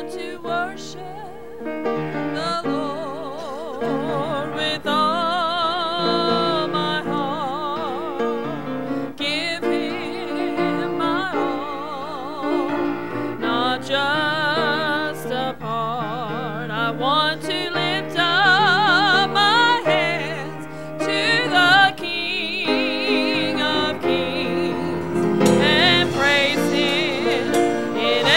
want to worship the Lord with all my heart. Give Him my all, not just a part. I want to lift up my hands to the King of Kings and praise Him in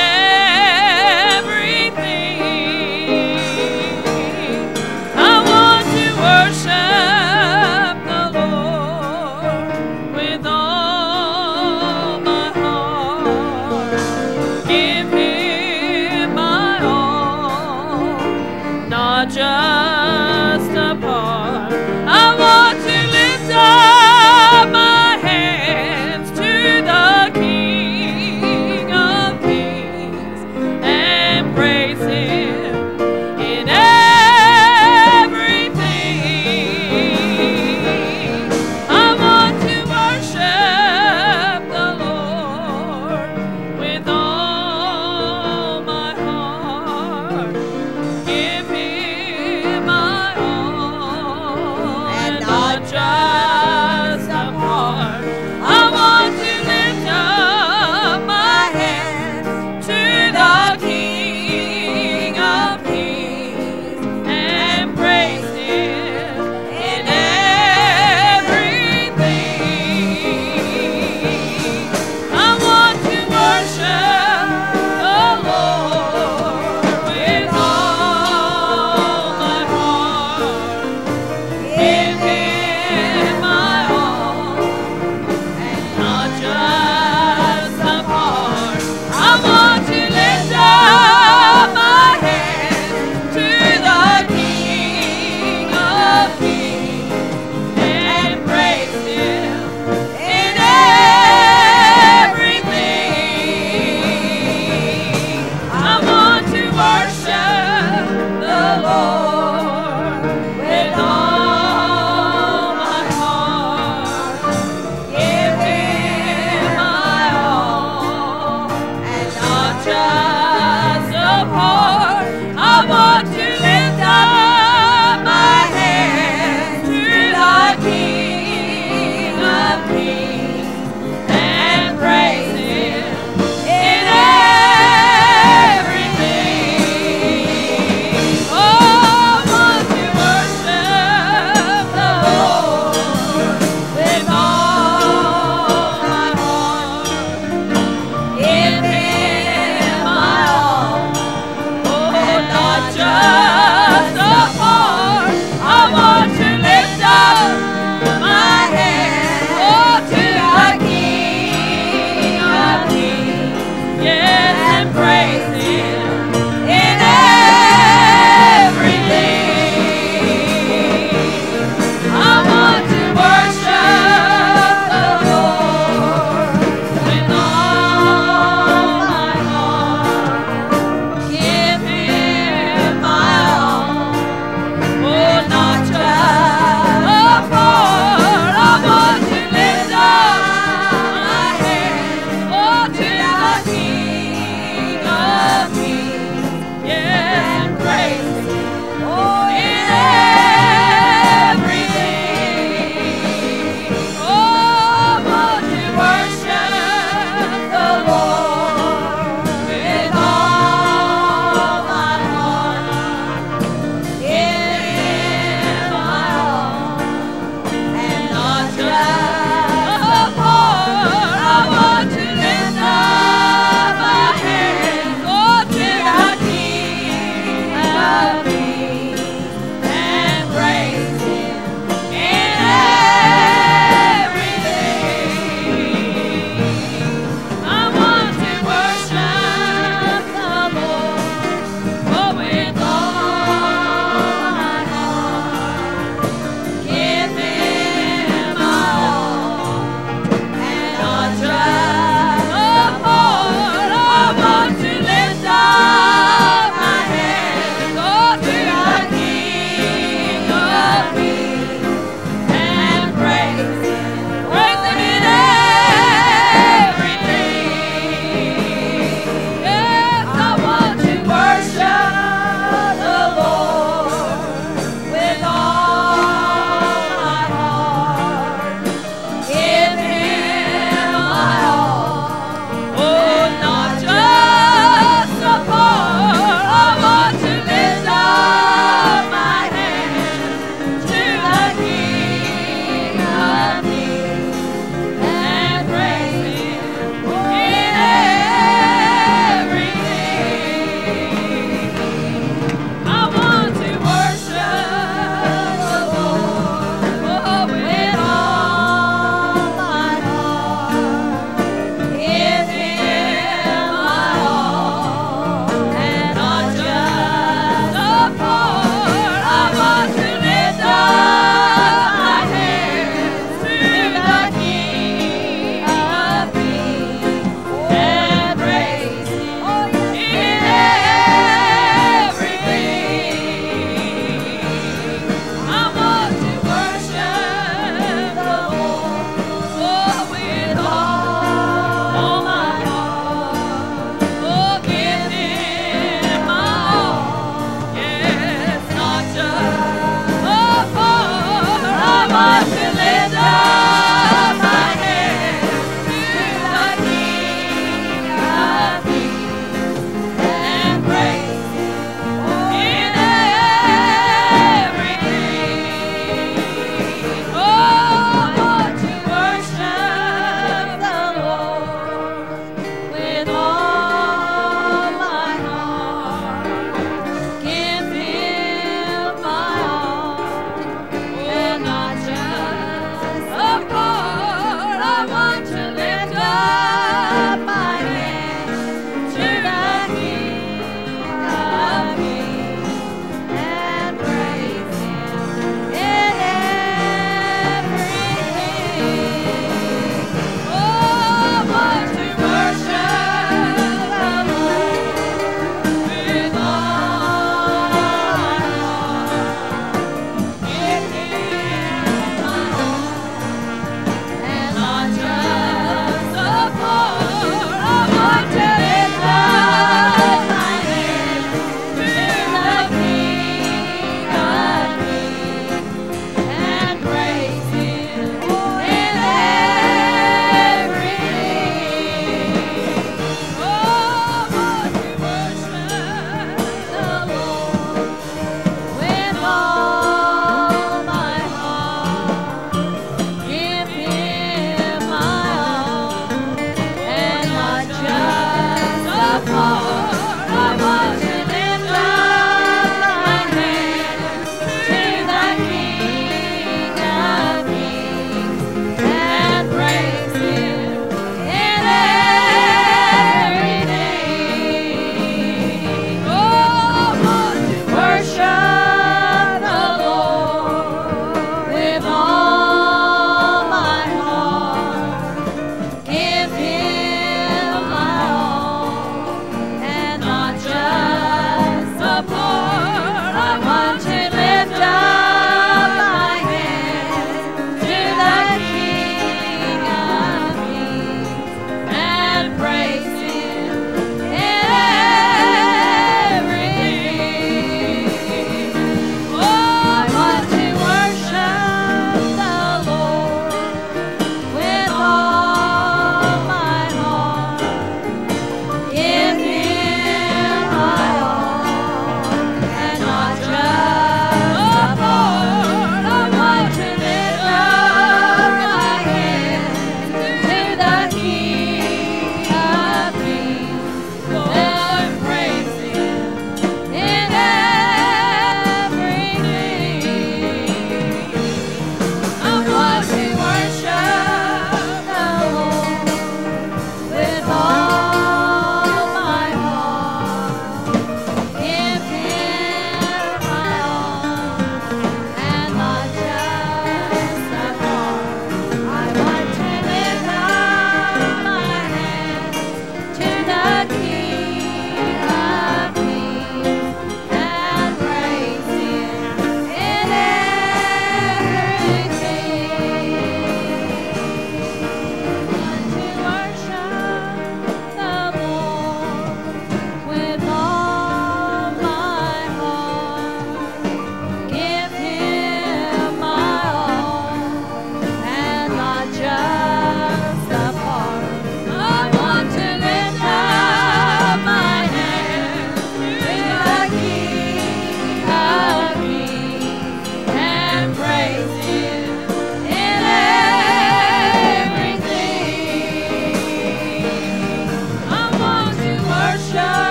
everything. I want to worship the Lord with all my heart. Give Him my all, not just a part. I want to lift up my hands to the King of Kings and praise Him in everything. I want to worship the Lord with all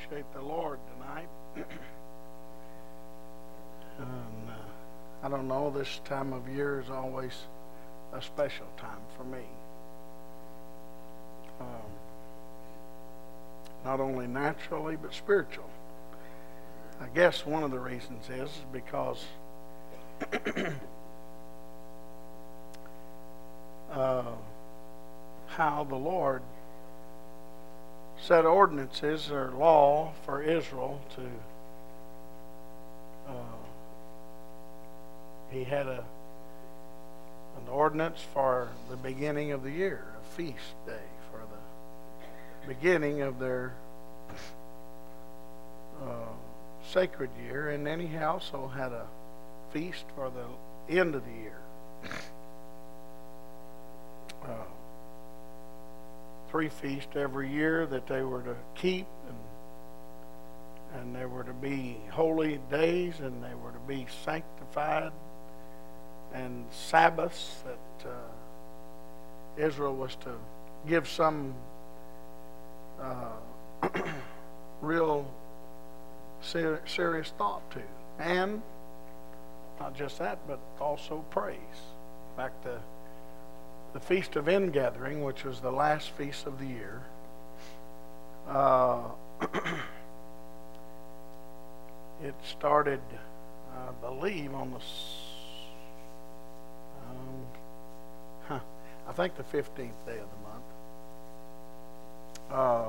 appreciate the Lord tonight. And, I don't know, this time of year is always a special time for me. Not only naturally, but spiritual. I guess one of the reasons is because how the Lord set ordinances or law for Israel to he had an ordinance for the beginning of the year, a feast day for the beginning of their sacred year, and then he also had a feast for the end of the year. 3 feasts every year that they were to keep, and they were to be holy days, and they were to be sanctified, and Sabbaths that Israel was to give some real serious thought to. And not just that, but also praise. In fact, the Feast of Ingathering, which was the last feast of the year, it started, I believe, on the I think the 15th day of the month.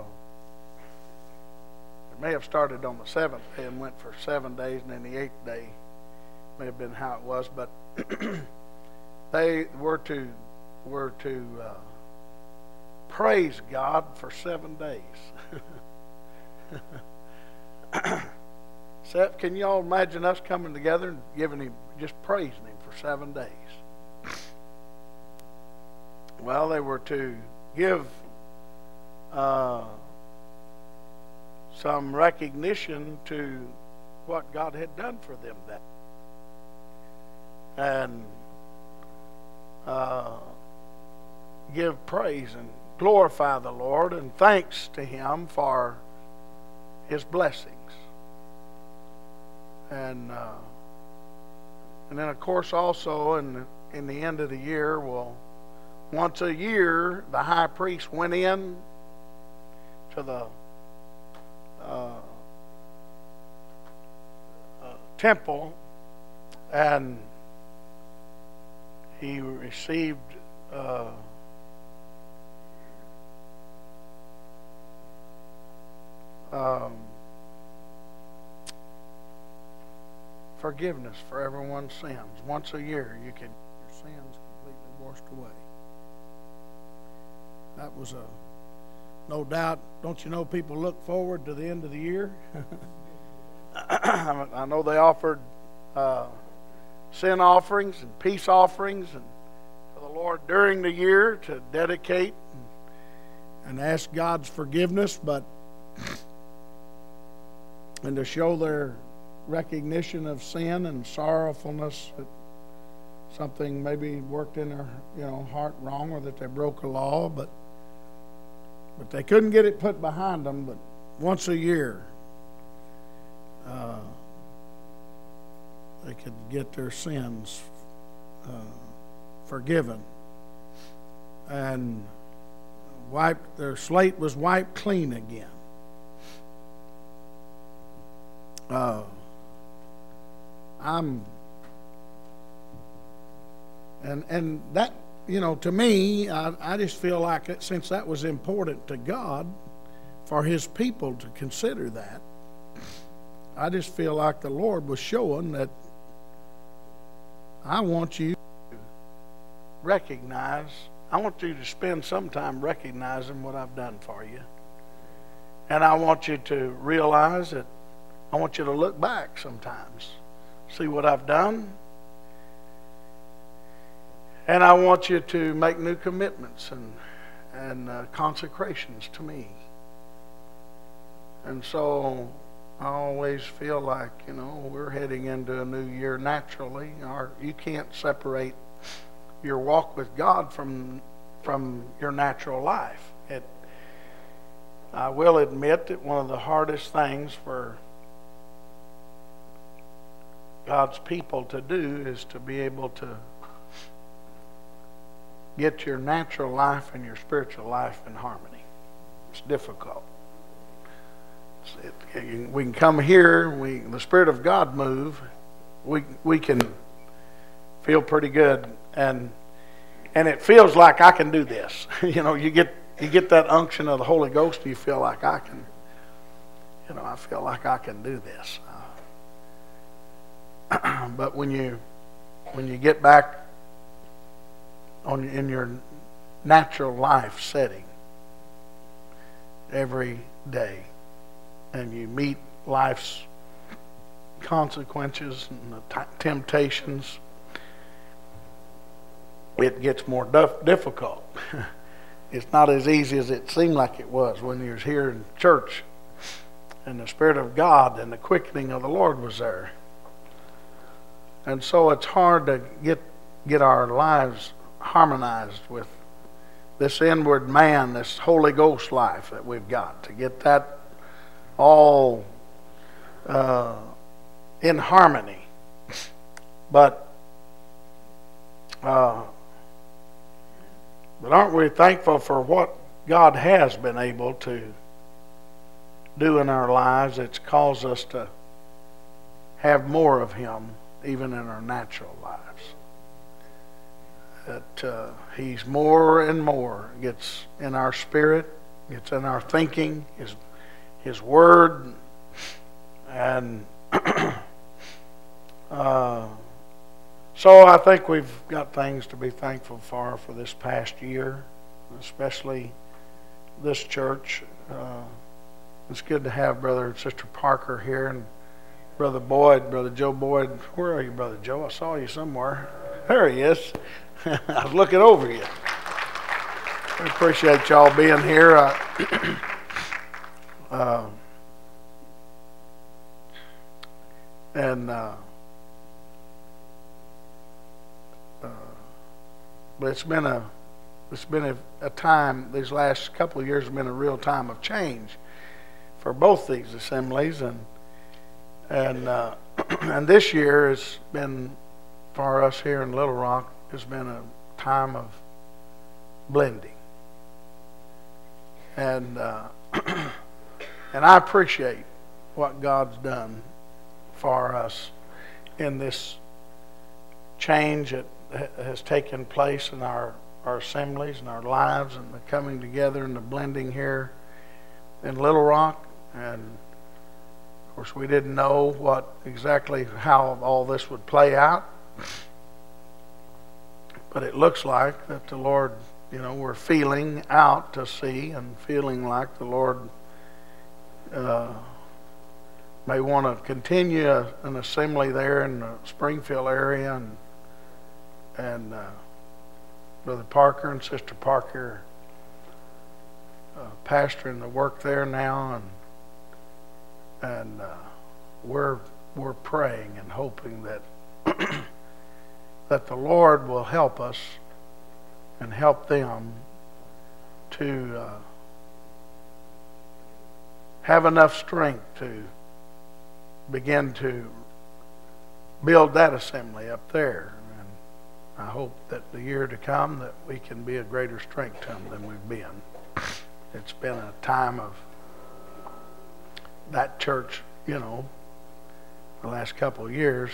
It may have started on the 7th day and went for 7 days, and then the 8th day may have been how it was, but they were to praise God for 7 days. Seth, can y'all imagine us coming together and giving him, just praising him for 7 days? Well, they were to give some recognition to what God had done for them that, and give praise and glorify the Lord and thanks to Him for His blessings. And then of course also in the end of the year, once a year the high priest went in to the temple, and he received forgiveness for everyone's sins. Once a year you can your sins completely washed away. That was no doubt. Don't you know people look forward to the end of the year? I know they offered sin offerings and peace offerings and to the Lord during the year to dedicate and ask God's forgiveness, and to show their recognition of sin and sorrowfulness that something maybe worked in their heart wrong, or that they broke a law, but they couldn't get it put behind them. But once a year they could get their sins forgiven, and their slate was wiped clean again. And that, to me, I just feel like since that was important to God for His people to consider that, I just feel like the Lord was showing that I want you to recognize, I want you to spend some time recognizing what I've done for you. And I want you to realize that I want you to look back sometimes, see what I've done. And I want you to make new commitments and consecrations to me. And so I always feel like, we're heading into a new year naturally. You can't separate your walk with God from your natural life. I will admit that one of the hardest things for God's people to do is to be able to get your natural life and your spiritual life in harmony. It's difficult. We can come here, the Spirit of God move, we can feel pretty good, and it feels like I can do this. You get that unction of the Holy Ghost, you feel like I feel like I can do this. But when you get back in your natural life setting every day, and you meet life's consequences and the temptations, it gets more difficult. It's not as easy as it seemed like it was when you was here in church and the Spirit of God and the quickening of the Lord was there. And so it's hard to get our lives harmonized with this inward man, this Holy Ghost life that we've got, to get that all in harmony. But aren't we thankful for what God has been able to do in our lives? It's caused us to have more of Him even in our natural lives. That He's more and more gets in our spirit, gets in our thinking, His Word, and so I think we've got things to be thankful for this past year, especially this church. It's good to have Brother and Sister Parker here, and Brother Boyd, Brother Joe Boyd. Where are you, Brother Joe? I saw you somewhere. There he is. I was looking over you. We appreciate y'all being here. But it's been a time. These last couple of years have been a real time of change for both these assemblies, and this year has been, for us here in Little Rock, has been a time of blending, and I appreciate what God's done for us in this change that has taken place in our assemblies and our lives, and the coming together and the blending here in Little Rock. And of course we didn't know exactly how all this would play out, but it looks like that the Lord, we're feeling out to see and feeling like the Lord may want to continue an assembly there in the Springfield area, and Brother Parker and Sister Parker pastoring the work there now, and we're praying and hoping that that the Lord will help us and help them to have enough strength to begin to build that assembly up there. And I hope that the year to come that we can be a greater strength to them than we've been. It's been a time of that church, the last couple of years,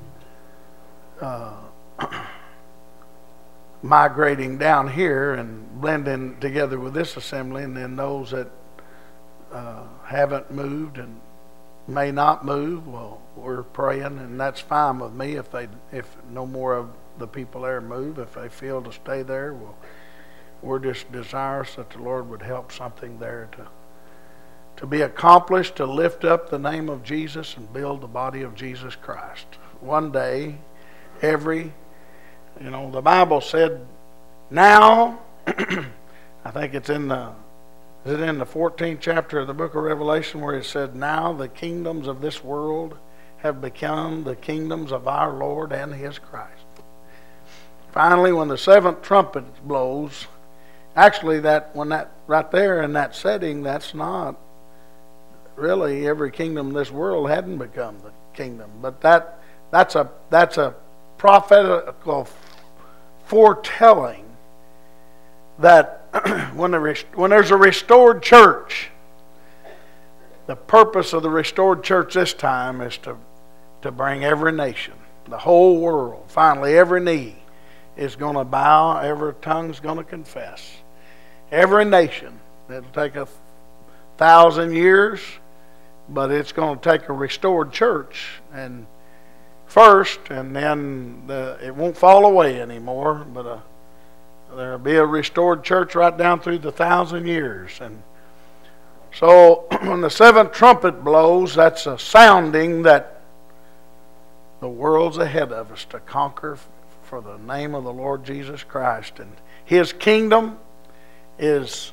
migrating down here and blending together with this assembly, and then those that haven't moved and may not move, well, we're praying, and that's fine with me if no more of the people there move. If they feel to stay there, well, we're just desirous that the Lord would help something there to be accomplished, to lift up the name of Jesus and build the body of Jesus Christ. One day, the Bible said, now, I think it's in the 14th chapter of the book of Revelation, where it said, now the kingdoms of this world have become the kingdoms of our Lord and His Christ. Finally, when the seventh trumpet blows, actually, that right there in that setting, that's not really every kingdom in this world hadn't become the kingdom, but that's a prophetical foretelling that when there's a restored church, the purpose of the restored church this time is to bring every nation, the whole world, finally every knee is going to bow, every tongue's going to confess. Every nation. It'll take 1,000 years, but it's going to take a restored church and first, and then it won't fall away anymore, but there'll be a restored church right down through the 1,000 years. And so when the seventh trumpet blows, that's a sounding that the world's ahead of us to conquer for the name of the Lord Jesus Christ. And His kingdom is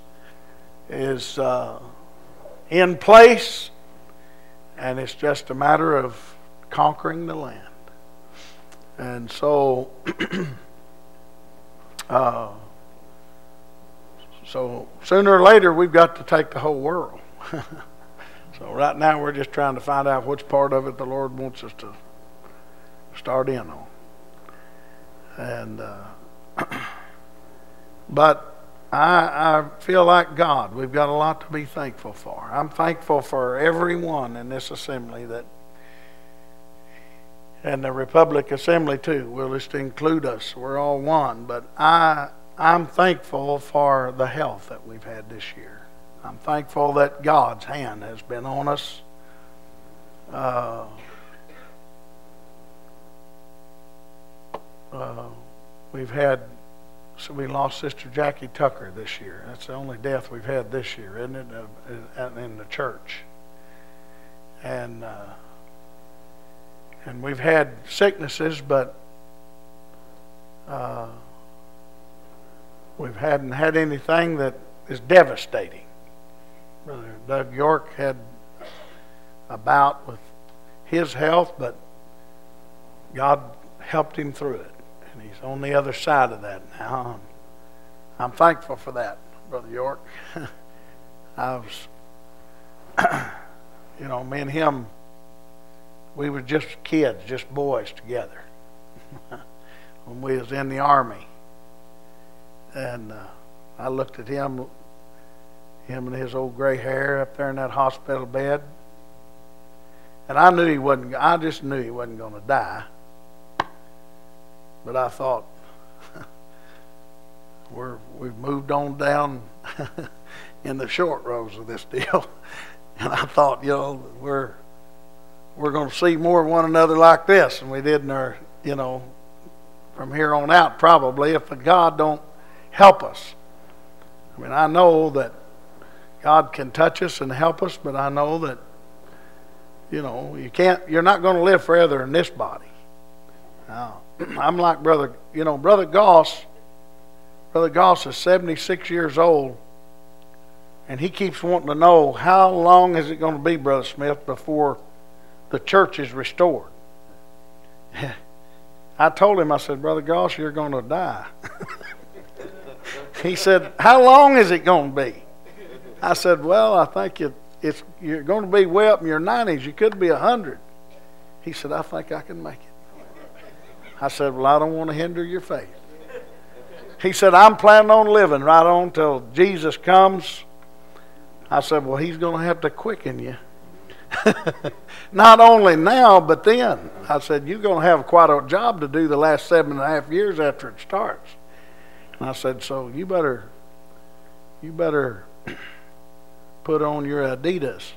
in place, and it's just a matter of conquering the land. And so so sooner or later we've got to take the whole world. So right now we're just trying to find out which part of it the Lord wants us to start in on. And but I feel like God, we've got a lot to be thankful for. I'm thankful for everyone in this assembly and the Republic Assembly too. We'll just include us. We're all one. But I'm thankful for the health that we've had this year. I'm thankful that God's hand has been on us. We lost Sister Jackie Tucker this year. That's the only death we've had this year, isn't it, in the church? And we've had sicknesses, but we hadn't had anything that is devastating. Brother Doug York had a bout with his health, but God helped him through it. And he's on the other side of that now. I'm thankful for that, Brother York. I was, me and him, we were just kids, just boys together when we was in the Army. And I looked at him and his old gray hair up there in that hospital bed, and I just knew he wasn't going to die. But I thought, we've moved on down in the short rows of this deal. And I thought, we're going to see more of one another like this than we did in our, from here on out probably, if God don't help us. I mean, I know that God can touch us and help us, but I know that, you're not going to live forever in this body. Now, I'm like Brother Goss. Brother Goss is 76 years old, and he keeps wanting to know, how long is it going to be, Brother Smith, before the church is restored? I told him, I said, Brother Goss, you're going to die. He said, how long is it going to be? I said, well, I think you're going to be way up in your 90s. You could be 100. He said, I think I can make it. I said, well, I don't want to hinder your faith. He said, I'm planning on living right on till Jesus comes. I said, well, He's going to have to quicken you. Not only now, but then. I said, you're going to have quite a job to do the last 7.5 years after it starts. And I said, so you better put on your Adidas.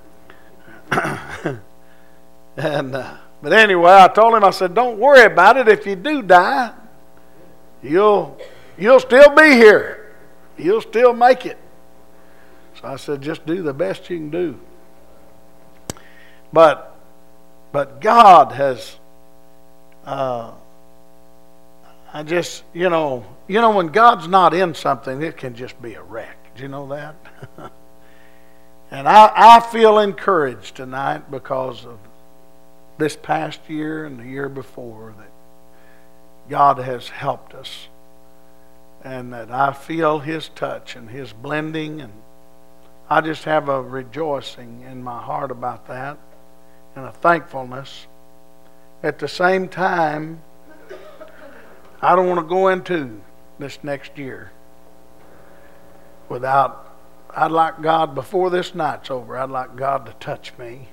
But anyway, I told him, I said, don't worry about it. If you do die, you'll still be here. You'll still make it. So I said, just do the best you can do. But God has, when God's not in something, it can just be a wreck. Do you know that? And I feel encouraged tonight because of this past year and the year before that God has helped us and that I feel His touch and His blending, and I just have a rejoicing in my heart about that and a thankfulness. At the same time, I don't want to go into this next year without, I'd like God, before this night's over, I'd like God to touch me.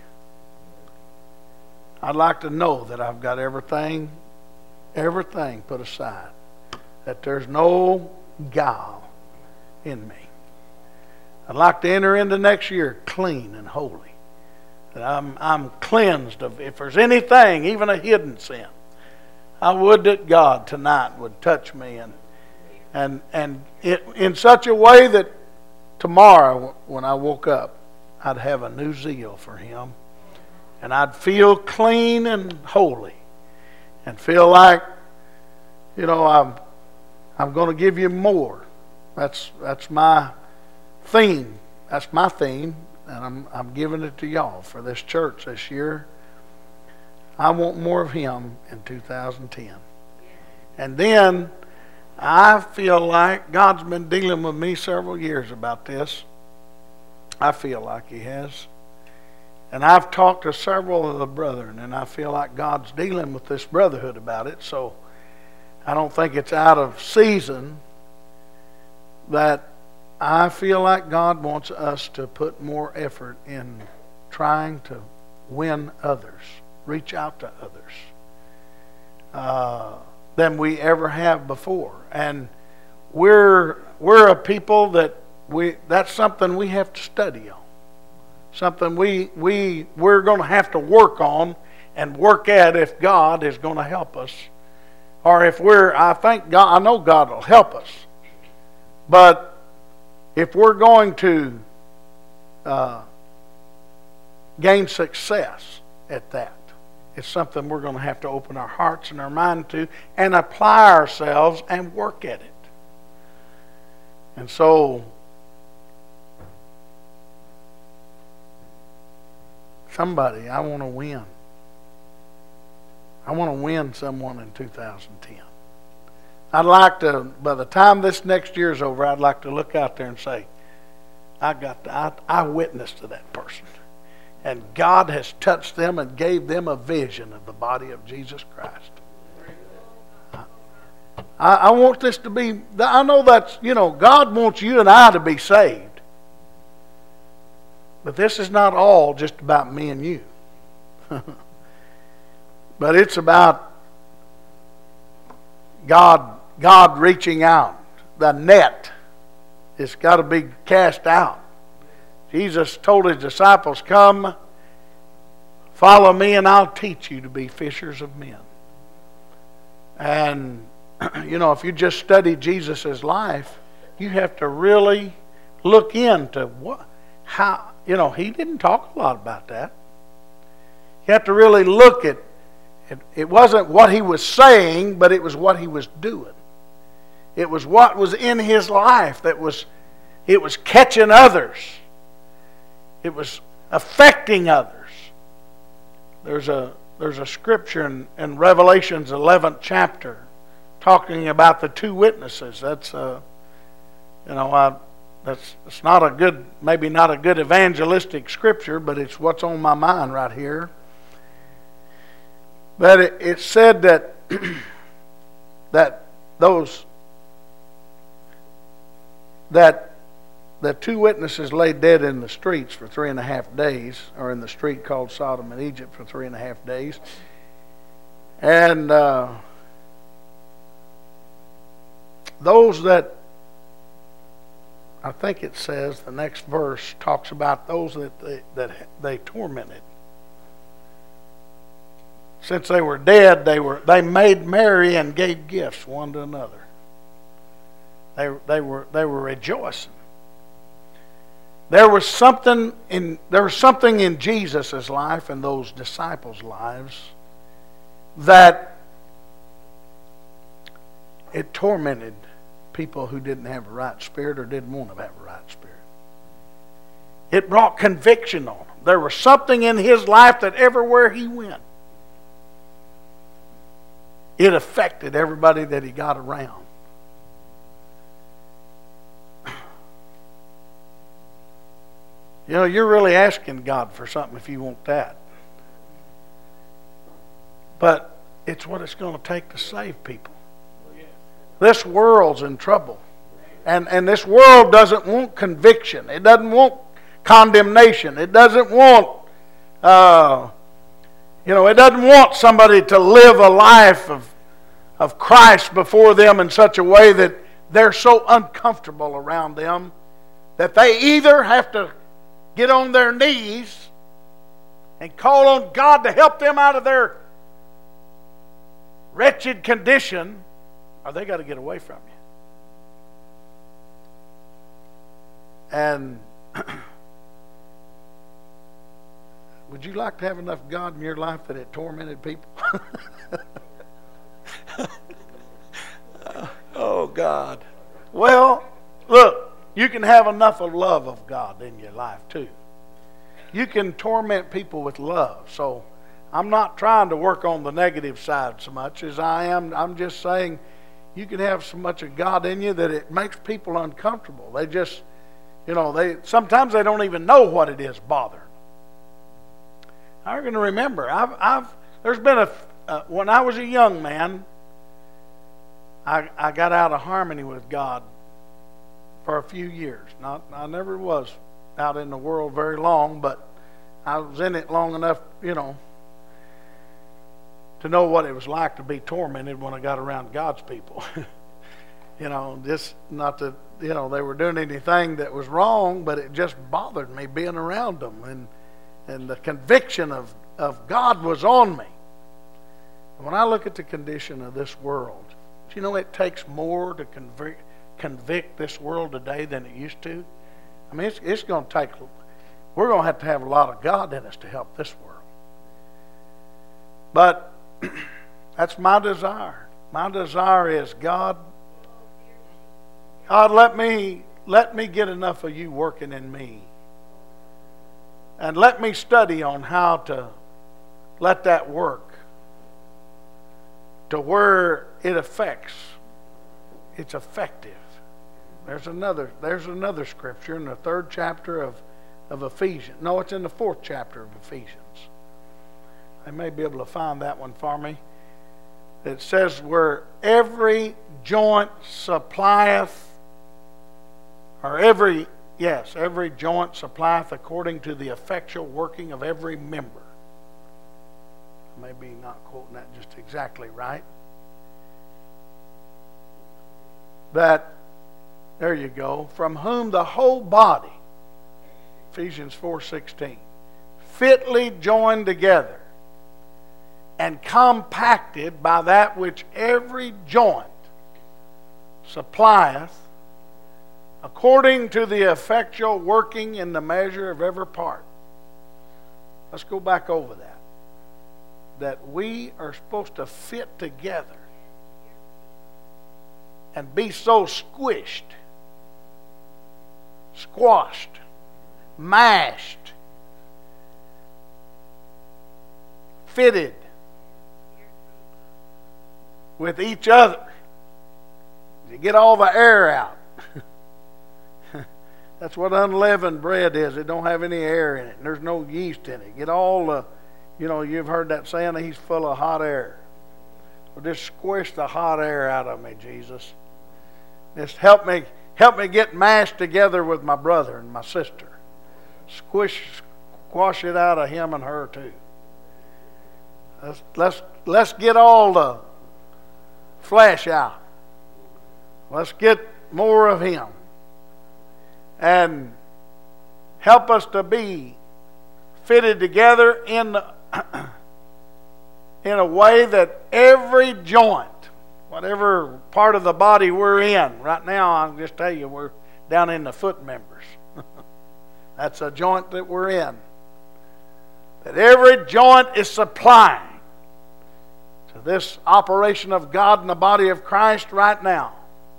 I'd like to know that I've got everything put aside, that there's no guile in me. I'd like to enter into next year clean and holy, that I'm cleansed of, if there's anything, even a hidden sin. I would that God tonight would touch me and it, in such a way that tomorrow when I woke up, I'd have a new zeal for Him, and I'd feel clean and holy, and feel like, you know, I'm going to give you more. That's my theme. That's my theme, and I'm giving it to y'all for this church this year. I want more of Him in 2010. And then I feel like God's been dealing with me several years about this. I feel like He has. And I've talked to several of the brethren, and I feel like God's dealing with this brotherhood about it. So I don't think it's out of season that I feel like God wants us to put more effort in trying to win others, reach out to others, than we ever have before. And we're a people that that's something we have to study on. Something we're going to have to work on and work at if God is going to help us. Or if I think God, I know God will help us. But if we're going to gain success at that, it's something we're going to have to open our hearts and our mind to and apply ourselves and work at it. And so, somebody, I want to win. I want to win someone in 2010. I'd like to, by the time this next year is over, I'd like to look out there and say, I witnessed to that person. And God has touched them and gave them a vision of the body of Jesus Christ. I want this to be, I know that's, God wants you and I to be saved. But this is not all just about me and you. But it's about God reaching out. The net has got to be cast out. Jesus told His disciples, come, follow me, and I'll teach you to be fishers of men. And, if you just study Jesus' life, you have to really look into how, He didn't talk a lot about that. You have to really look at it. Wasn't what He was saying, but it was what He was doing. It was what was in His life it was catching others. It was affecting others. There's a scripture in Revelation's 11th chapter talking about the two witnesses. That's it's not a good, maybe not a good evangelistic scripture, but it's what's on my mind right here. But it said that the two witnesses lay dead in the streets for 3.5 days, or in the street called Sodom and Egypt for 3.5 days. And those that, I think it says, the next verse talks about those that they tormented. Since they were dead, they made merry and gave gifts one to another. They were rejoicing. There was something in Jesus' life and those disciples' lives that it tormented people who didn't have a right spirit or didn't want to have a right spirit. It brought conviction on them. There was something in His life that everywhere He went, it affected everybody that He got around. You know, you're really asking God for something if you want that. But it's what it's going to take to save people. This world's in trouble. And this world doesn't want conviction. It doesn't want condemnation. It doesn't want, it doesn't want somebody to live a life of Christ before them in such a way that they're so uncomfortable around them that they either have to get on their knees and call on God to help them out of their wretched condition, or they got to get away from you. And would you like to have enough God in your life that it tormented people? Oh, God. Well, look, you can have enough of love of God in your life, too. You can torment people with love. So I'm not trying to work on the negative side so much as I am. I'm just saying you can have so much of God in you that it makes people uncomfortable. They just, sometimes they don't even know what it is bothering. I'm going to remember, there's been when I was a young man, I got out of harmony with God for a few years. I never was out in the world very long, but I was in it long enough, to know what it was like to be tormented when I got around God's people. Just not that, they were doing anything that was wrong, but it just bothered me being around them. And the conviction of God was on me. When I look at the condition of this world, do you know it takes more to convict this world today than it used to? I mean, it's going to take, we're going to have a lot of God in us to help this world. But that's my desire. My desire is, God, let me get enough of you working in me. And let me study on how to let that work to where it affects. It's effective. There's another scripture in the 3rd chapter of Ephesians. No, it's in the 4th chapter of Ephesians. I may be able to find that one for me. It says, where every joint supplieth, or every joint supplieth according to the effectual working of every member. Maybe not quoting that just exactly right. That, there you go, from whom the whole body, Ephesians 4:16, fitly joined together and compacted by that which every joint supplieth, according to the effectual working in the measure of every part. Let's go back over that. That we are supposed to fit together and be so squished, squashed, mashed, fitted with each other to get all the air out. That's what unleavened bread is. It don't have any air in it. There's no yeast in it. Get all the, you've heard that saying, he's full of hot air. Well, just squish the hot air out of me, Jesus. Just help me get mashed together with my brother and my sister. Squash it out of him and her too. Let's get all the flesh out. Let's get more of him. And help us to be fitted together in a way that every joint, whatever part of the body we're in, right now I'll just tell you we're down in the foot members. That's a joint that we're in. That every joint is supplying to this operation of God in the body of Christ right now,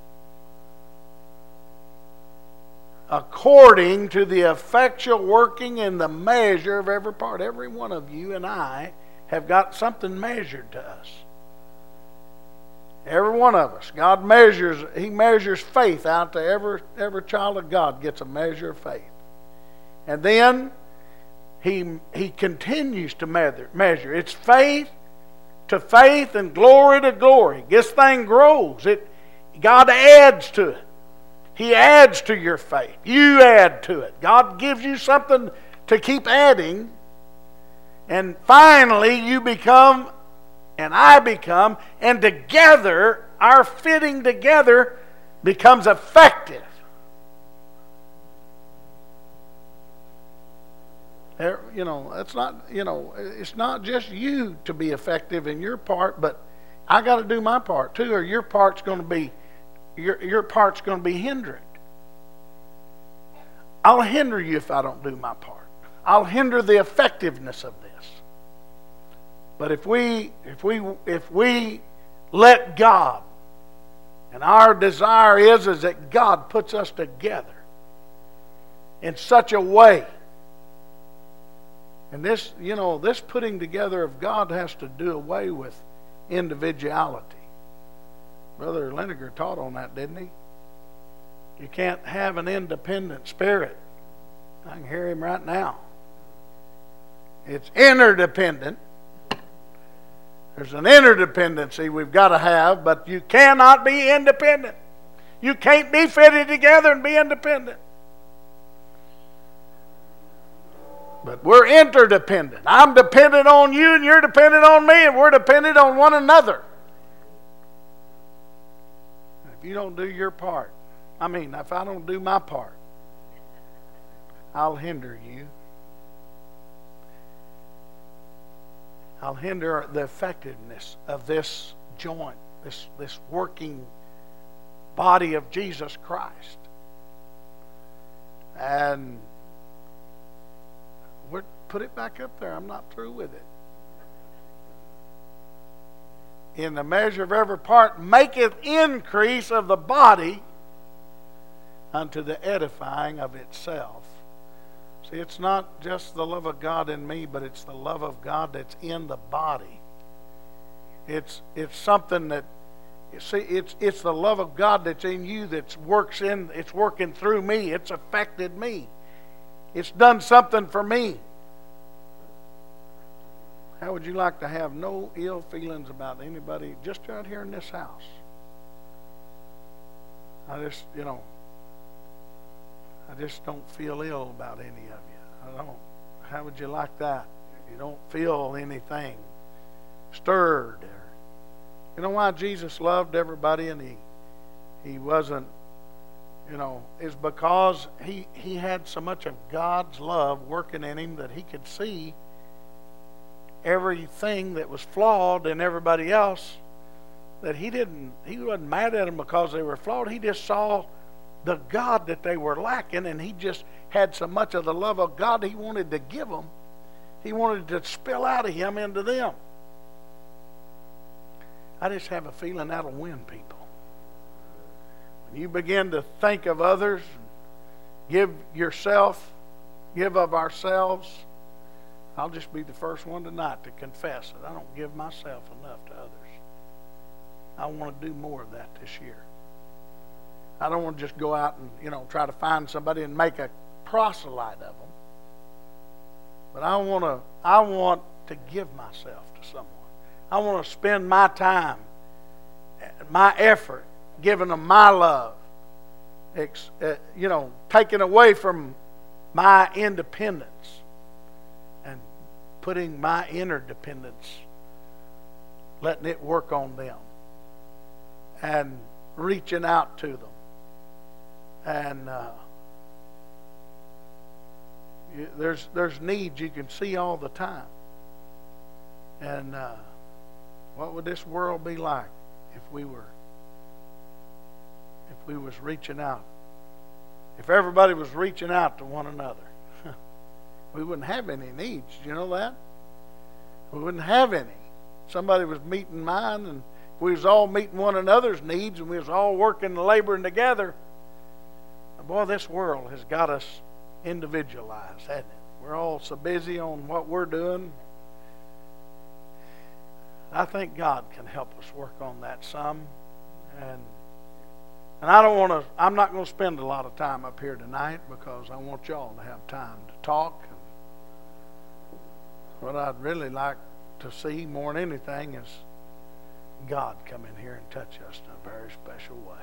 according to the effectual working in the measure of every part. Every one of you and I have got something measured to us. Every one of us. God measures, He measures faith out to every child of God gets a measure of faith. And then he continues to measure. It's faith to faith and glory to glory. This thing grows. God adds to it. He adds to your faith. You add to it. God gives you something to keep adding. And finally you become, and I become, and together, our fitting together becomes effective. It's not just you to be effective in your part, but I got to do my part too, or your part's going to be hindered. I'll hinder you if I don't do my part. I'll hinder the effectiveness of this. But if we let God, and our desire is that God puts us together in such a way. And this putting together of God has to do away with individuality. Brother Leniger taught on that, didn't he? You can't have an independent spirit. I can hear him right now. It's interdependent. There's an interdependency we've got to have, but you cannot be independent. You can't be fitted together and be independent. But we're interdependent. I'm dependent on you and you're dependent on me, and we're dependent on one another. If you don't do your part, if I don't do my part, I'll hinder you. I'll hinder the effectiveness of this joint, this working body of Jesus Christ. And put it back up there. I'm not through with it. In the measure of every part maketh increase of the body unto the edifying of itself. See, it's not just the love of God in me, but it's the love of God that's in the body. It's something that, you see, it's the love of God that's in you it's working through me. It's affected me. It's done something for me. How would you like to have no ill feelings about anybody just right here in this house? I just don't feel ill about any of you. I don't. How would you like that? You don't feel anything stirred. You know why Jesus loved everybody and he wasn't, is because he had so much of God's love working in him that he could see everything that was flawed in everybody else, that he wasn't mad at them because they were flawed. He just saw the God that they were lacking, and he just had so much of the love of God he wanted to give them. He wanted to spill out of him into them. I just have a feeling that'll win people. When you begin to think of others, give of ourselves, I'll just be the first one tonight to confess that I don't give myself enough to others. I want to do more of that this year. I don't want to just go out and try to find somebody and make a proselyte of them. But I want to give myself to someone. I want to spend my time, my effort, giving them my love. Taking away from my independence and putting my interdependence, letting it work on them, and reaching out to them. And there's needs you can see all the time. And what would this world be like if we was reaching out? If everybody was reaching out to one another, we wouldn't have any needs. Do you know that? We wouldn't have any. Somebody was meeting mine, and we was all meeting one another's needs, and we was all working and laboring together. Boy, this world has got us individualized, hasn't it? We're all so busy on what we're doing. I think God can help us work on that some. And And I'm not going to spend a lot of time up here tonight because I want y'all to have time to talk. What I'd really like to see more than anything is God come in here and touch us in a very special way.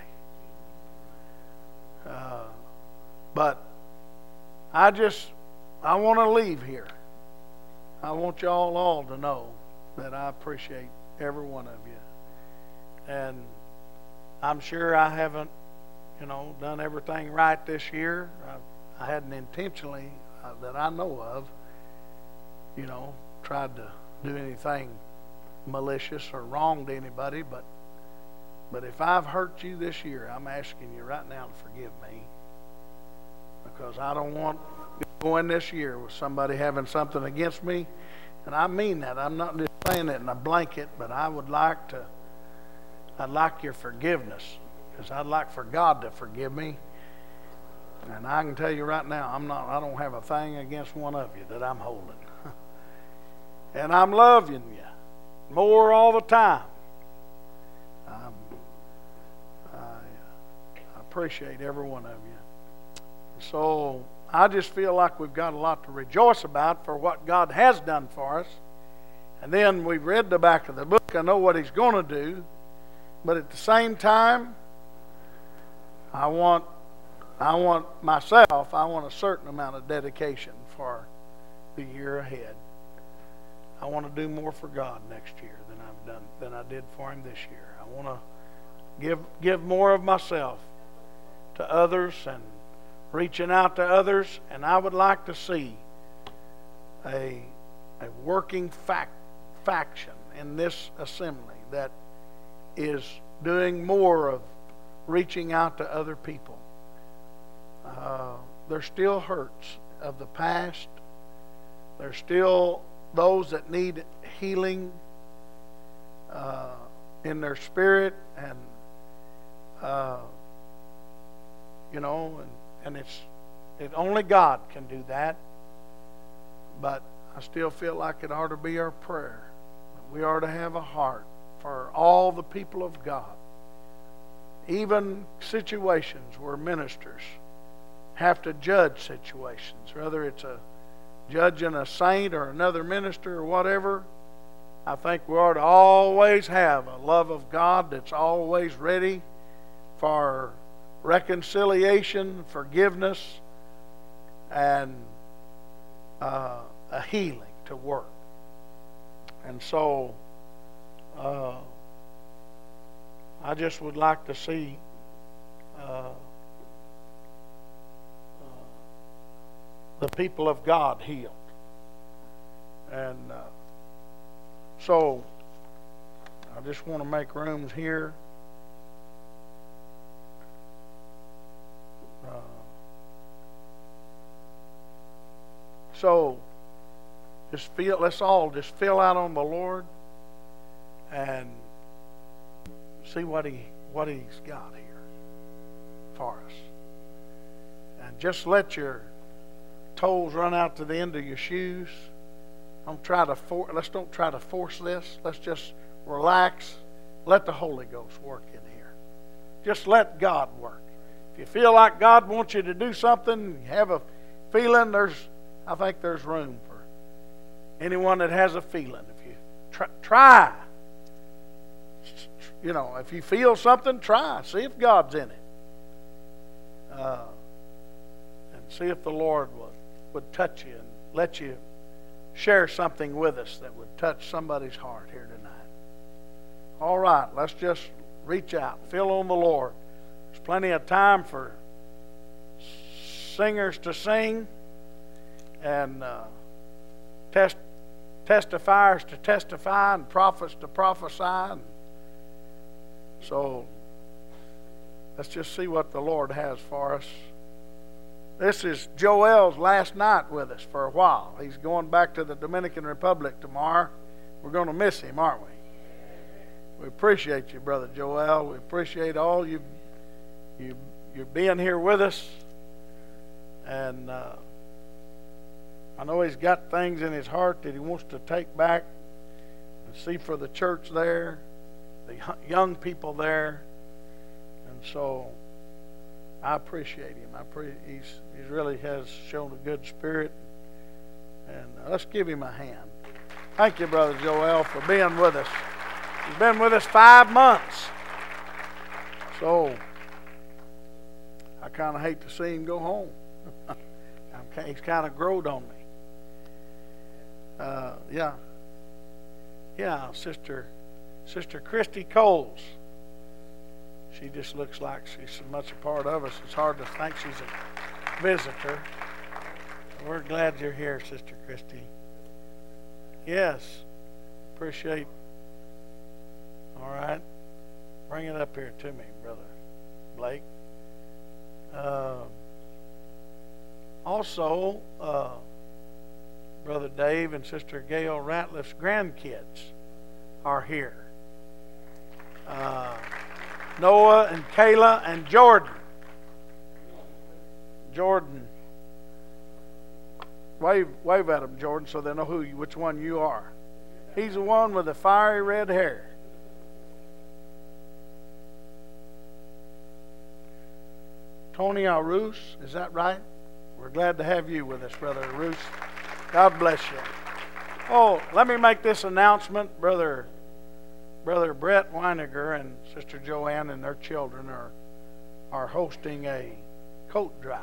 But I want to leave here. I want y'all all to know that I appreciate every one of you. And I'm sure I haven't, done everything right this year. I hadn't intentionally, that I know of, tried to do anything malicious or wrong to anybody. But if I've hurt you this year, I'm asking you right now to forgive me. Because I don't want to go in this year with somebody having something against me. And I mean that. I'm not just saying it in a blanket, but I'd like your forgiveness. Because I'd like for God to forgive me. And I can tell you right now, I don't have a thing against one of you that I'm holding. And I'm loving you more all the time. I appreciate every one of you. So I just feel like we've got a lot to rejoice about for what God has done for us. And then we've read the back of the book. I know what He's going to do. But at the same time, I want myself, I want a certain amount of dedication for the year ahead. I want to do more for God next year than I did for Him this year. I want to give more of myself to others and reaching out to others. And I would like to see a working faction in this assembly that is doing more of reaching out to other people. There's still hurts of the past. There's still those that need healing in their spirit, and only God can do that. But I still feel like it ought to be our prayer. We are to have a heart for all the people of God. Even situations where ministers have to judge situations, whether it's a judging a saint or another minister or whatever, I think we ought to always have a love of God that's always ready for reconciliation, forgiveness, and a healing to work. And so I just would like to see the people of God healed. And so I just want to make rooms here. So let's all just feel out on the Lord and see what He's got here for us. And just let your toes run out to the end of your shoes. Let's don't try to force this. Let's just relax. Let the Holy Ghost work in here. Just let God work. If you feel like God wants you to do something, you have a feeling, I think there's room for anyone that has a feeling. If you try. If you feel something, try. See if God's in it. And see if the Lord would touch you and let you share something with us that would touch somebody's heart here tonight. All right, let's just reach out. Feel on the Lord. There's plenty of time for singers to sing and testifiers to testify and prophets to prophesy. And so let's just see what the Lord has for us. This is Joel's last night with us for a while. He's going back to the Dominican Republic tomorrow. We're going to miss him, aren't we? We appreciate you, Brother Joel. We appreciate all you being here with us. And I know he's got things in his heart that he wants to take back and see for the church there, the young people there. And so I appreciate him. He's really has shown a good spirit, and let's give him a hand. Thank you, Brother Joel, for being with us. He's been with us 5 months, so I kind of hate to see him go home. He's kind of growed on me. Yeah, Sister Christy Coles. She just looks like she's so much a part of us. It's hard to think she's a visitor. We're glad you're here, Sister Christy. Yes, appreciate. All right, bring it up here to me, Brother Blake. Also, Brother Dave and Sister Gail Ratliff's grandkids are here. Noah and Kayla and Jordan. Jordan. Wave at them, Jordan, so they know which one you are. He's the one with the fiery red hair. Tony Arus, is that right? We're glad to have you with us, Brother Arus. God bless you. Oh, let me make this announcement. Brother Brett Weiniger and Sister Joanne and their children are hosting a coat drive.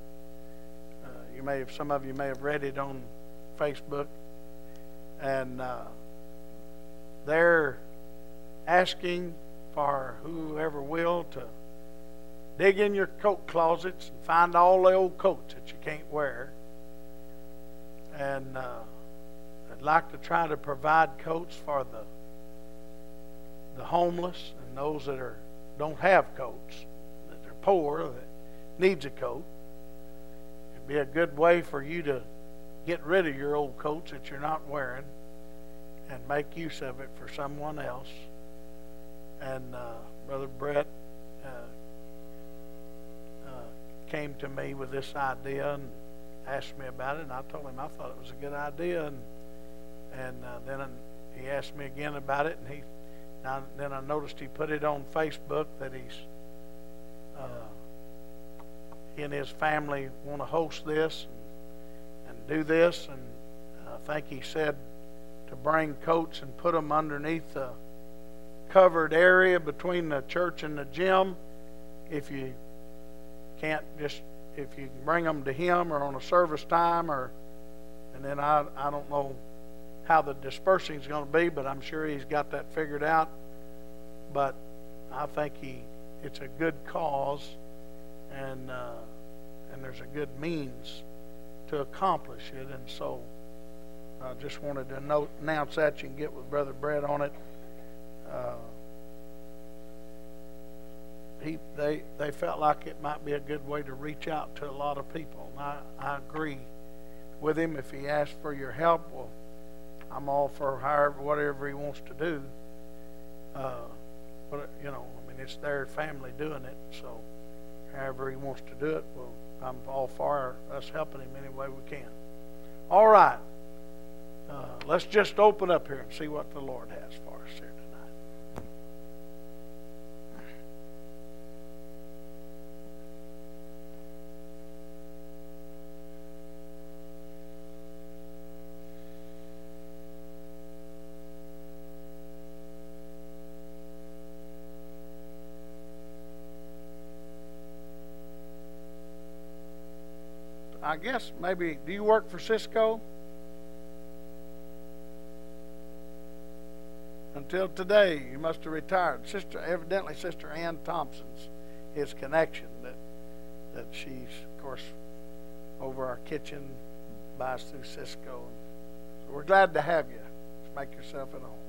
Some of you may have read it on Facebook, and they're asking for whoever will to dig in your coat closets and find all the old coats that you can't wear. And I'd like to try to provide coats for the homeless and those that don't have coats, that are poor, that needs a coat. It'd be a good way for you to get rid of your old coats that you're not wearing and make use of it for someone else. And Brother Brett came to me with this idea and asked me about it, and I told him I thought it was a good idea, and then he asked me again about it, and then I noticed he put it on Facebook that he and his family want to host this and do this, and I think he said to bring coats and put them underneath the covered area between the church and the gym. If you can bring them to him or on a service time, and then I don't know how the dispersing is going to be, but I'm sure he's got that figured out. But I think it's a good cause, and there's a good means to accomplish it, and so I just wanted to announce that. You can get with Brother Brett on it. They felt like it might be a good way to reach out to a lot of people, and I agree with him. If he asks for your help, well, I'm all for whatever he wants to do. But it's their family doing it, so however he wants to do it, well, I'm all for us helping him any way we can. All right, let's just open up here and see what the Lord has for us here tonight. I guess maybe, do you work for Cisco? Until today, you must have retired. Evidently Sister Ann Thompson's his connection, that she's, of course, over our kitchen, buys through Cisco. So we're glad to have you. Just make yourself at home.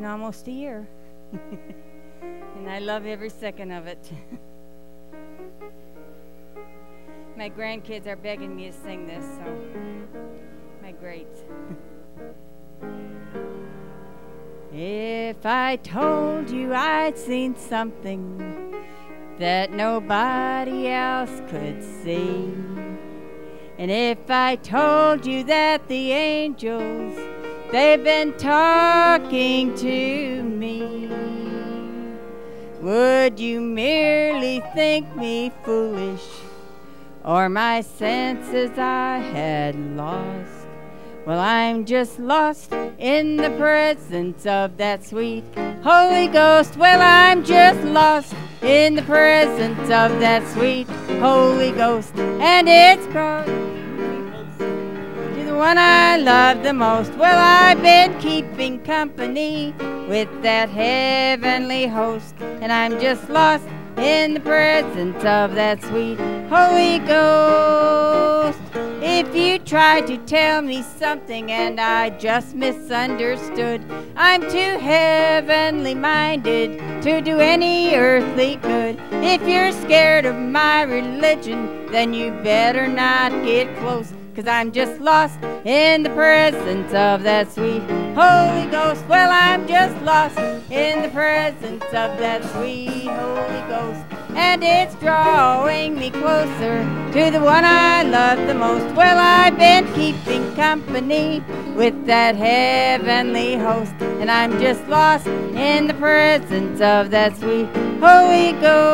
almost a year. And I love every second of it. My grandkids are begging me to sing this, so my greats. If I told you I'd seen something that nobody else could see, and if I told you that the angels, they've been talking to me, would you merely think me foolish, or my senses I had lost? Well, I'm just lost in the presence of that sweet Holy Ghost. Well, I'm just lost in the presence of that sweet Holy Ghost. And it's called to the one I love the most. Well, I've been keeping company with that heavenly host, and I'm just lost in the presence of that sweet Holy Ghost. If you tried to tell me something and I just misunderstood, I'm too heavenly minded to do any earthly good. If you're scared of my religion, then you better not get close, 'cause I'm just lost in the presence of that sweet Holy Ghost. Well, I'm just lost in the presence of that sweet Holy Ghost, and it's drawing me closer to the one I love the most. Well, I've been keeping company with that heavenly host, and I'm just lost in the presence of that sweet Holy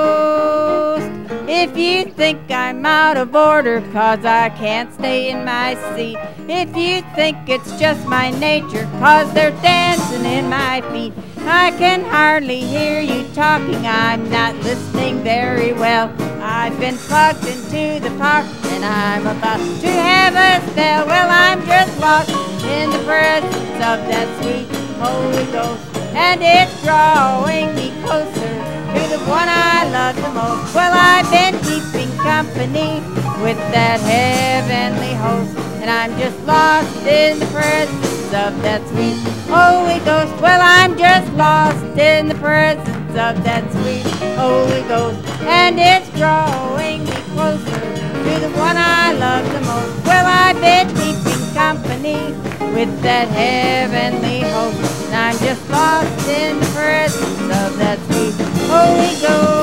Ghost. If you think I'm out of order 'cause I can't stay in my seat, if you think it's just my nature 'cause they're dancing in my feet, I can hardly hear you talking, I'm not listening very well. I've been plugged into the power and I'm about to have a spell. Well, I'm just lost in the presence of that sweet Holy Ghost, and it's drawing me closer to the one I love the most. Well, I've been keeping company with that heavenly host, and I'm just lost in the presence of that sweet Holy Ghost. Well, I'm just lost in the presence of that sweet Holy Ghost, and it's drawing me closer to the one I love the most. Well, I've been keeping company with that heavenly host, and I'm just lost in the presence of that sweet Holy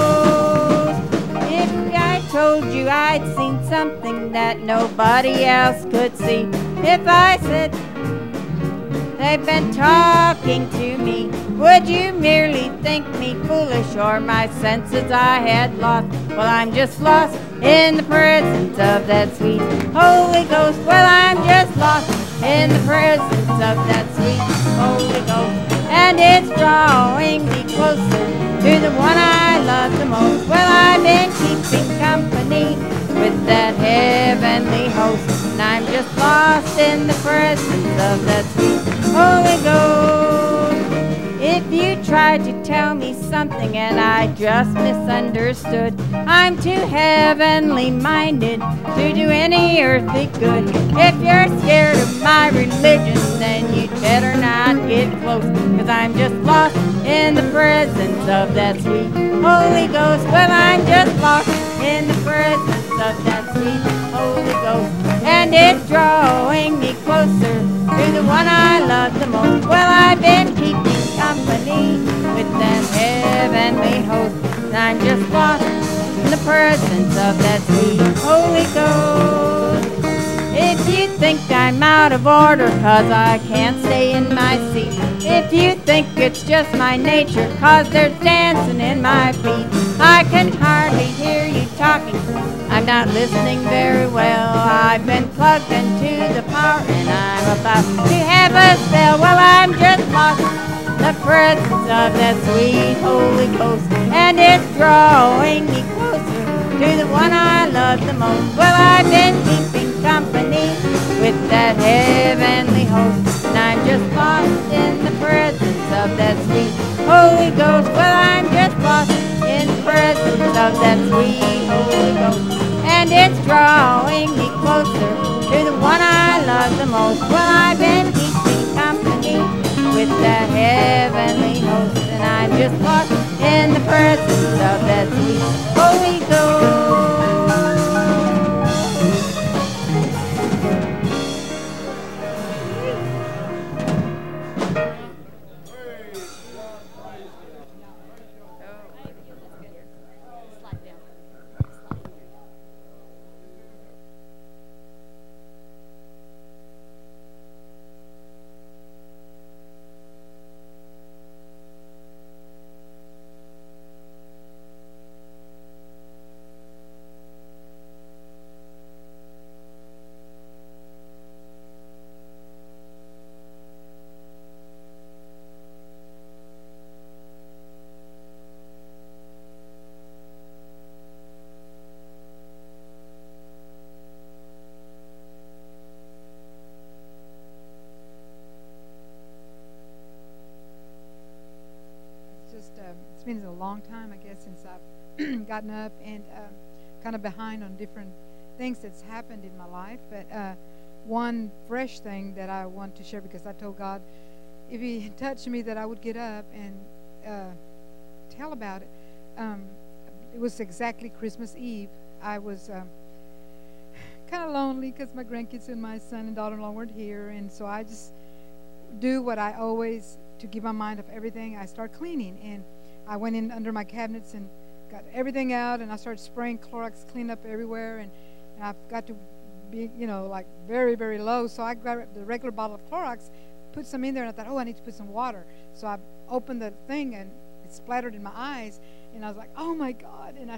Ghost. If I told you I'd seen something that nobody else could see, if I said they've been talking to me, would you merely think me foolish, or my senses I had lost? Well, I'm just lost in the presence of that sweet Holy Ghost. Well, I'm just lost in the presence of that sweet Holy Ghost, and it's drawing me closer to the one I love the most. Well, I've been keeping company with that heavenly host, and I'm just lost in the presence of that sweet Holy Ghost. If you tried to tell me something and I just misunderstood, I'm too heavenly minded to do any earthly good. If you're scared of my religion, then you'd better not get close, 'cause I'm just lost in the presence of that sweet Holy Ghost. Well, I'm just lost in the presence of that sweet Holy Ghost, and it's drawing me closer to the one I love the most. Well, I've been keeping company with that heavenly host, and I'm just lost in the presence of that sweet Holy Ghost. If you think I'm out of order 'cause I can't stay in my seat, if you think it's just my nature 'cause they're dancing in my feet, I can hardly hear you talking, I'm not listening very well. I've been plugged into the power and I'm about to have a spell. Well, I'm just lost in the presence of that sweet Holy Ghost, and it's drawing me closer to the one I love the most. Well, I've been keeping company with that heavenly host, and I'm just lost in the presence of that sweet Holy Ghost. Well, I'm just lost in the presence of that sweet Holy Ghost, and it's drawing me closer to the one I love the most. Well, I've been keeping company with that heavenly just lost in the presence of that sweet Holy Ghost. It's been a long time, I guess, since I've gotten up and kind of behind on different things that's happened in my life. But one fresh thing that I want to share, because I told God if He touched me that I would get up and tell about it. It was exactly Christmas Eve. I was kind of lonely because my grandkids and my son and daughter-in-law weren't here, and so I just do what I always, to give my mind off everything, I start cleaning. And I went in under my cabinets and got everything out, and I started spraying Clorox cleanup everywhere, and I got to be, like very, very low. So I grabbed the regular bottle of Clorox, put some in there, and I thought, oh, I need to put some water. So I opened the thing, and it splattered in my eyes, and I was like, oh my God. And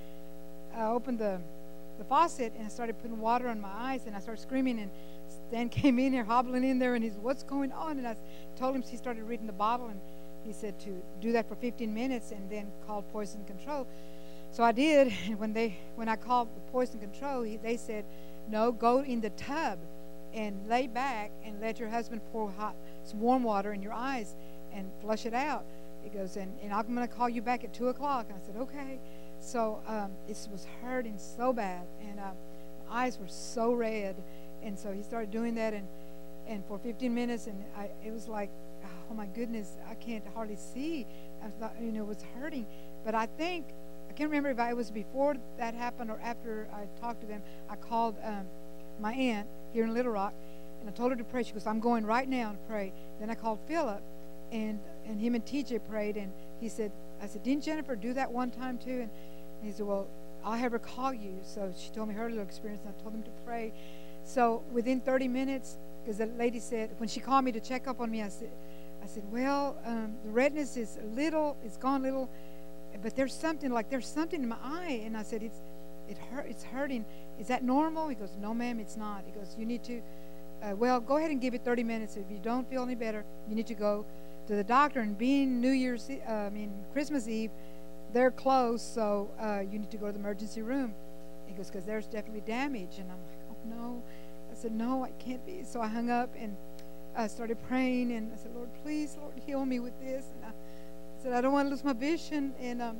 I opened the faucet, and I started putting water on my eyes, and I started screaming, and Stan came in here, hobbling in there, and he's, what's going on? And I told him, he started reading the bottle, and he said to do that for 15 minutes and then call poison control. So I did, and when I called poison control, they said, no, go in the tub and lay back and let your husband pour some warm water in your eyes and flush it out. He goes, and I'm going to call you back at 2 o'clock. And I said, okay. So it was hurting so bad, and my eyes were so red. And so he started doing that, and for 15 minutes, and it was like, oh my goodness, I can't hardly see. I thought, it was hurting. But I can't remember if it was before that happened or after I talked to them. I called my aunt here in Little Rock, and I told her to pray. She goes, I'm going right now to pray. Then I called Philip, and him and TJ prayed, and I said, didn't Jennifer do that one time too? And he said, well, I'll have her call you. So she told me her little experience, and I told them to pray. So within 30 minutes, because the lady said, when she called me to check up on me, I said, well, the redness is it's gone a little, but there's something in my eye. And I said, it's hurting. Is that normal? He goes, no, ma'am, it's not. He goes, you need to, well, go ahead and give it 30 minutes. If you don't feel any better, you need to go to the doctor. And being Christmas Eve, they're closed, so you need to go to the emergency room. He goes, because there's definitely damage. And I'm like, oh, no. I said, no, I can't be. So I hung up, and I started praying, and I said, Lord, please, Lord, heal me with this. And I said, I don't want to lose my vision. And I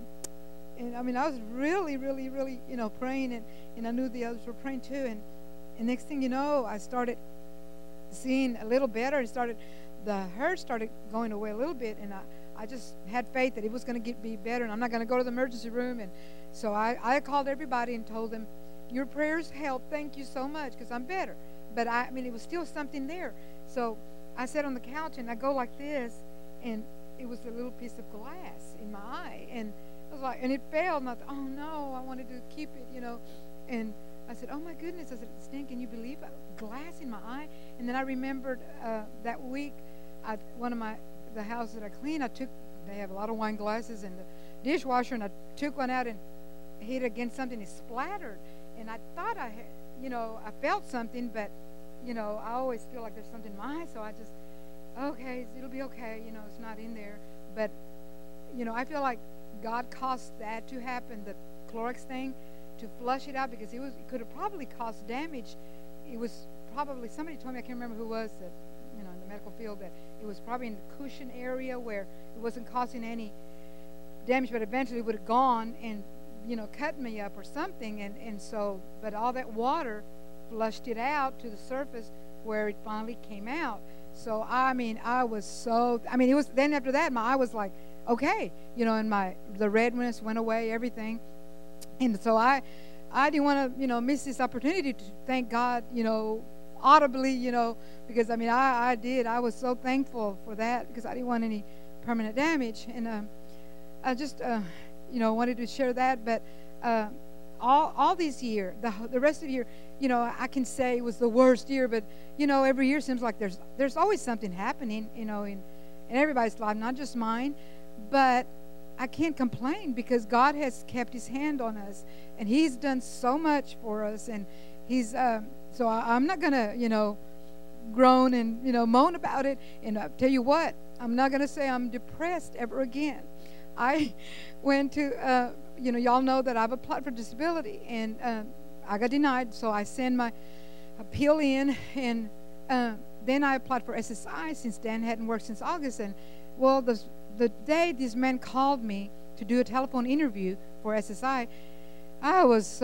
was really, really, really, praying, and I knew the others were praying too. And next thing you know, I started seeing a little better. The hurt started going away a little bit, and I just had faith that it was going to be better, and I'm not going to go to the emergency room. And so I called everybody and told them, your prayers helped. Thank you so much, because I'm better. But it was still something there. So I sat on the couch, and I go like this, and it was a little piece of glass in my eye. And I was like, and it fell, and I thought, oh no, I wanted to keep it, And I said, oh my goodness. I said, Stan, can you believe glass in my eye? And then I remembered that week, the house that I clean, they have a lot of wine glasses in the dishwasher, and I took one out and hit it against something. It splattered, and I thought I had, I felt something, but I always feel like there's something in my eye, so I just, okay, it'll be okay, it's not in there. But I feel like God caused that to happen, the Clorox thing, to flush it out, because it could have probably caused damage. It was probably, somebody told me, I can't remember who it was, that in the medical field, that it was probably in the cushion area where it wasn't causing any damage, but eventually it would have gone and cut me up or something. And so, but all that water flushed it out to the surface where it finally came out. So it was, then after that, my eye was like okay, and the redness went away, everything. And so I didn't want to, miss this opportunity to thank God, audibly, because I did. I was so thankful for that because I didn't want any permanent damage. And I just, wanted to share that. But all this year, the rest of the year, I can say it was the worst year. But every year seems like there's always something happening, in everybody's life, not just mine. But I can't complain because God has kept His hand on us, and He's done so much for us. And He's so I'm not gonna groan and moan about it. And I'll tell you what, I'm not gonna say I'm depressed ever again. I went to y'all know that I've applied for disability, and I got denied. So I sent my appeal in, and then I applied for SSI since Dan hadn't worked since August. And well, the day this man called me to do a telephone interview for SSI, I was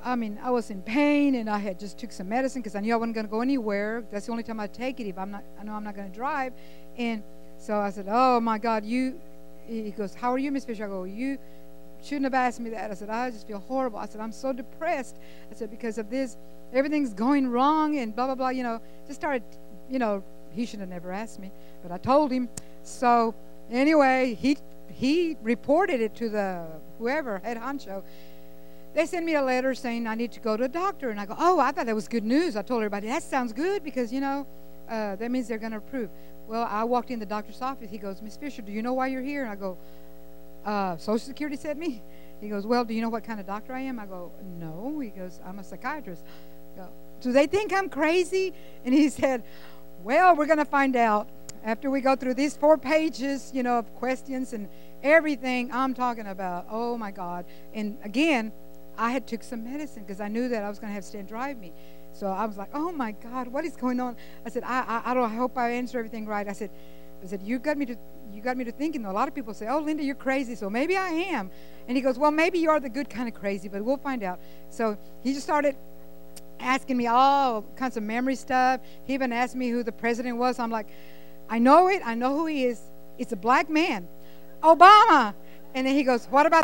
in pain, and I had just took some medicine because I knew I wasn't going to go anywhere. That's the only time I take it if I know I'm not going to drive. And so I said, "Oh my God, he goes, how are you, Miss Fisher?" I go, "You shouldn't have asked me that." I said, "I just feel horrible." I said, "I'm so depressed." I said, "Because of this, everything's going wrong," and blah, blah, blah, just started, he should have never asked me, but I told him. So anyway, he reported it to the whoever, head honcho. They sent me a letter saying I need to go to a doctor. And I go, "Oh, I thought that was good news." I told everybody, "That sounds good because, that means they're going to approve." Well, I walked in the doctor's office. He goes, "Miss Fisher, do you know why you're here?" And I go, "Social Security sent me." He goes, "Well, do you know what kind of doctor I am?" I go, "No." He goes, "I'm a psychiatrist." I go, "Do they think I'm crazy?" And he said, "Well, we're going to find out after we go through these 4 pages, of questions and everything I'm talking about." Oh, my God. And again, I had took some medicine because I knew that I was going to have Stan drive me. So I was like, "Oh my God, what is going on?" I said, I hope I answer everything right." I said, "You got me to thinking." A lot of people say, "Oh, Linda, you're crazy." So maybe I am. And he goes, "Well, maybe you are the good kind of crazy, but we'll find out." So he just started asking me all kinds of memory stuff. He even asked me who the president was. I'm like, "I know it. I know who he is. It's a black man, Obama." And then he goes, "What about